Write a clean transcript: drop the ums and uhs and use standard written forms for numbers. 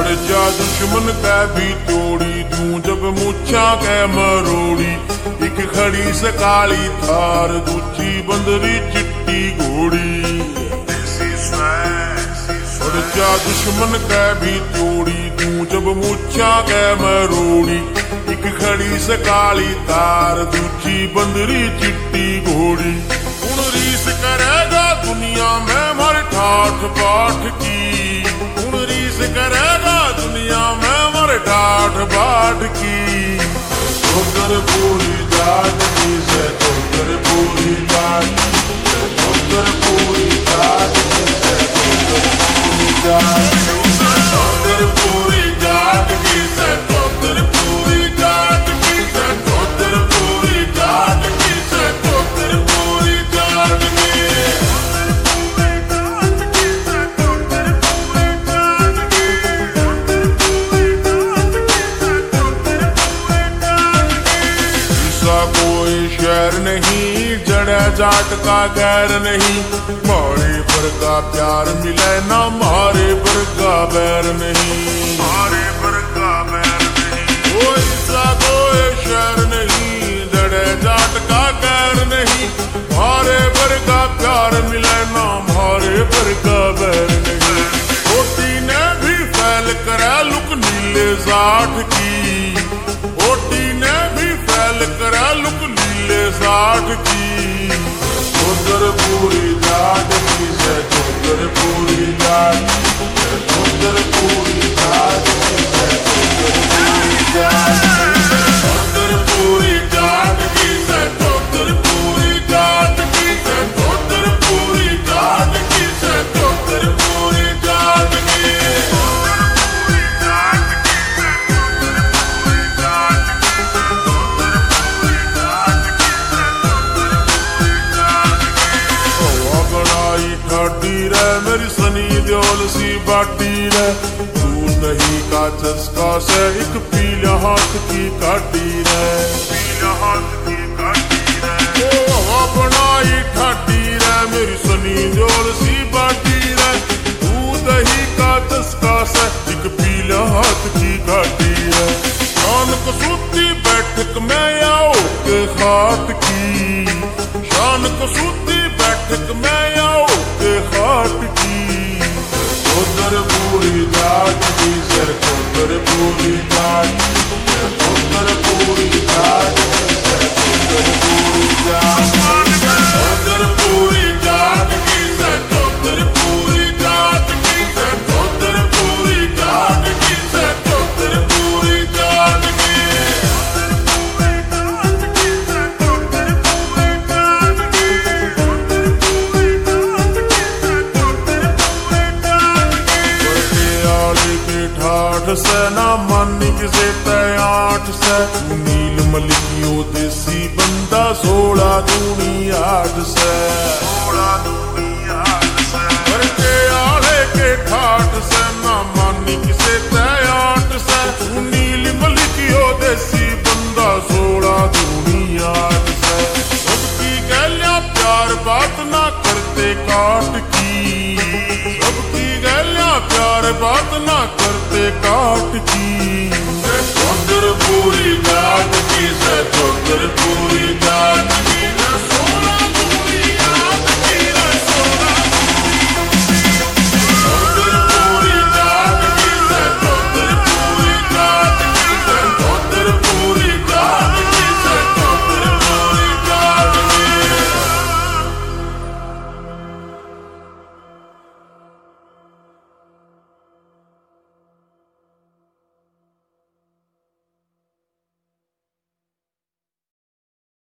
जा दुश्मन कै भी तोड़ी दूं जब मूछा कै मरोड़ी। एक खड़ी से काली थार दूजी बंदरी चिट्टी घोड़ी। जा दुश्मन कै भी तोड़ी दूं जब मूछा कै मरोड़ी। एक खड़ी से काली तार दूजी बंदरी चिट्टी घोड़ी। हुण रीस करेगा दुनिया में मर ठाठ बाट की। हुण रीस करेगा दुनिया में मर ठाठ बाट की। चौधर पूरी जाट की से चौधर पूरी जाट। चौधर पूरी जाट की से चौधर पूरी जाट। चौधर पूरी जाट की से चौधर पूरी जाट की से चौधर पूरी जाट की से चौधर पूरी जाट की। कोई शहर नहीं जड़ा जाट का गैर नहीं। मारे पर का प्यार मिले ना मारे पर का बैर नहीं। मारे पर का बैर नहीं। कोई सा कोई शहर नहीं जड़ा जाट का गैर नहीं। मारे पर का प्यार मिले ना मारे पर का बैर नहीं। ओटी ने भी फैल करा लुक नीले जाट की। ओटी ने भी फैल करा लुक नीले जाट की। चौधर पूरी जाट की से चौधर पूरी जाट। चौधर पूरी जाट की से चौधर पूरी जाट। चौधर पूरी जाट की से चौधर पूरी जाट की से चौधर पूरी जाट की से चौधर पूरी जाट की। मेरी सनी देओल सी बाटी रे। दूध दही का चस्का से एक पीला हाथ की काटी रे। पीला हाथ की काटी रे। ओ हवा बनाई ठाटी रे मेरी सनी देओल सी बाटी रे। दूध दही का चस्का से एक पीला हाथ की काटी रे। शान कसूती बैठक में आओ के खाट की। शान कसूती बैठक में आओ के खाट की। चौधर पूरी जाट की से चौधर पूरी जाट। चौधर पूरी जाट की से चौधर पूरी जाट। चौधर पूरी जाट की से चौधर पूरी जाट की से चौधर पूरी जाट की से चौधर पूरी जाट की। से ना मानी किसे तैयाठ से। नील मलिकियो देसी बंदा 16 दूनी 8 से। 16 दूनी 8 से। करके आले के ठाठ से ना मानी किसे तैयाठ से। नील मलिकियो देसी बंदा 16 दूनी 8 से। सबकी गैलियां प्यार बात ना करते काट की। सबकी गैलियां प्यार बात ना करते काट की।